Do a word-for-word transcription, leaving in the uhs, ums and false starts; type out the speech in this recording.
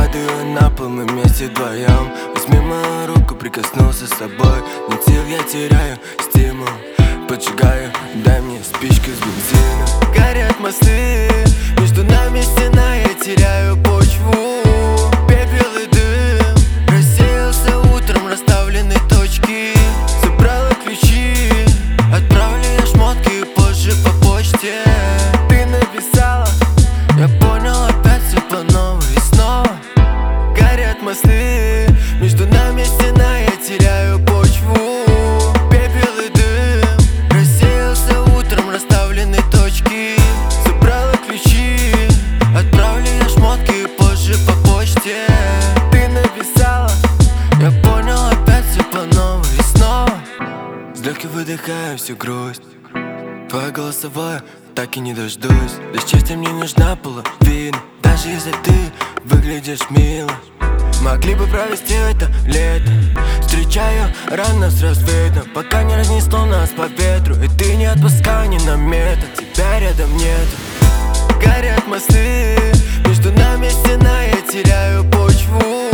Падаю на пол, мы вместе вдвоем. Возьми мою руку, прикоснулся с собой. Нет сил, я теряю стимул. Поджигаю, дай мне спичку с бензином. Горят мосты, между нами стена, я теряю почву. Пепел и дым, рассеялся утром расставлены точки. Забрала ключи, отправлю я шмотки позже по почте. Ты написала, я понял, опять все по новой и снова. Горят мосты, между нами стена, я теряю почву. Пепел и дым, рассеялся утром расставлены точки. Забрала ключи, отправлю я шмотки позже по почте. Ты написала, я понял, опять все по новой и снова. Вздохи выдыхаю всю грусть. Твое голосовое так и не дождусь. Для счастья мне нужна половина. Даже если ты выглядишь мило. Могли бы провести это лето. Встречаю рано с рассветом, пока не разнесло нас по ветру. И ты не отпускай ни на метр, тебя рядом нет. Горят мосты, между нами стена, я теряю почву.